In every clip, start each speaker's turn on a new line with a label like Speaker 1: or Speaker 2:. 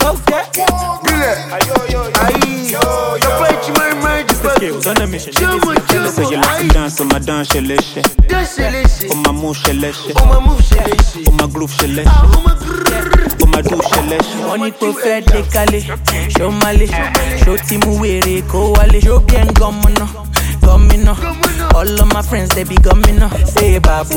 Speaker 1: Okay. On a mission, so you like to dance on my dance, shelishe. On my move, shelishe. On my groove, shelishe. On my do, shelishe.
Speaker 2: Money prophetically, show Mali, show Timu Were, Ko Wale, show Bien Gomino. All of my friends, they be coming up. Say babu,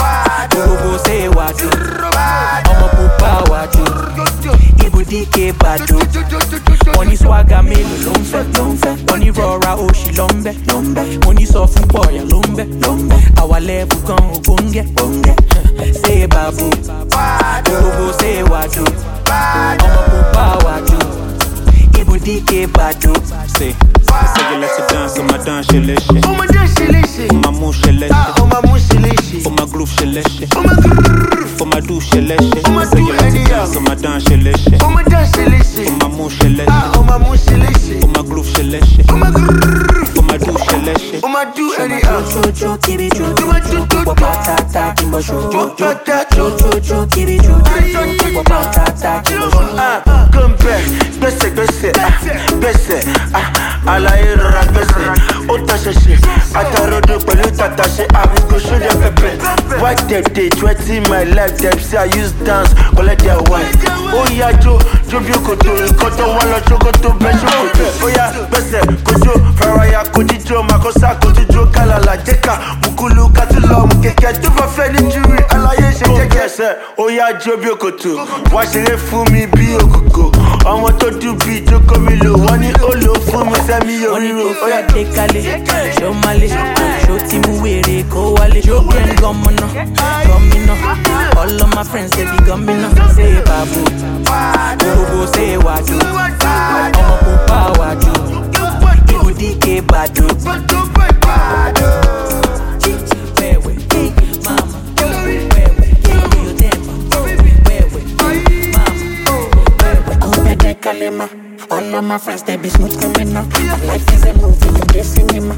Speaker 2: go say wadu. I'ma pupa wadu. Ibu dike badu. Money swagger me lumbe. Money rora oshi lumbe. Money soft boy lumbe. Our level gon gonge. Say babu, go say wadu. I'ma pupa wadu. Ibu dike badu.
Speaker 1: Say you like to dance on my dance, shelishe.
Speaker 3: On my dance, shelishe.
Speaker 1: On my move, shelishe.
Speaker 3: On my move, shelishe.
Speaker 1: On my groove, shelishe.
Speaker 3: On my groove.
Speaker 1: On my do, shelishe.
Speaker 3: On my
Speaker 1: say you like to dance on my dance, shelishe.
Speaker 3: On my dance, shelishe.
Speaker 1: On my move, shelishe.
Speaker 3: On my move, shelishe.
Speaker 1: On my groove, shelishe.
Speaker 3: On my groove.
Speaker 1: On my do, shelishe.
Speaker 3: On my do, anyhow.
Speaker 2: Cho, kibi cho.
Speaker 3: Patata,
Speaker 2: kimbo show.
Speaker 3: Cho,
Speaker 2: kibi cho. Patata, kimbo show.
Speaker 3: Come back, gbèsè, alaye rọra gbèsè, ó tàṣẹṣẹ, àtàròdò pẹ̀lú tàtàṣẹ, àbíkú ṣúlẹ̀ pẹ̀pẹ̀. Why dem dey threaten my life, dem say I use dance, collect their wife. Ó yá jó bí òkòtò, nǹkan tó wá lọ ṣòkòtò bẹ́ ṣòkòtò. Ó yá gbèsè, kojú, faraya, kojíjó, màkọ́sá, kojíjó, kálàlà, jẹ́ka, mùkúlù, kátìlọ́mù, kẹ̀kẹ́ tó bá fẹ́ ní júwì, alaye ṣe jẹ́kẹ̀sẹ̀. Ó yá jó bí òkòtò, wá ṣeré fún mi bí òkòkò. Ọmọ tó dùn bí ìjókòó mi lò, wọ́n ní ó lò fún mi sẹ́mi yóò ríro.
Speaker 2: Ó yá dékalẹ̀, show Mali, show Timu Were, Ko Wale, show Bien Gomino. All of my friends, they be gomino. Say babu, go say wadu. I'ma pupa wadu. Ibu dike badu.
Speaker 4: Kalima. All of my friends, they be smooth criminal. My life is a movie in the cinema.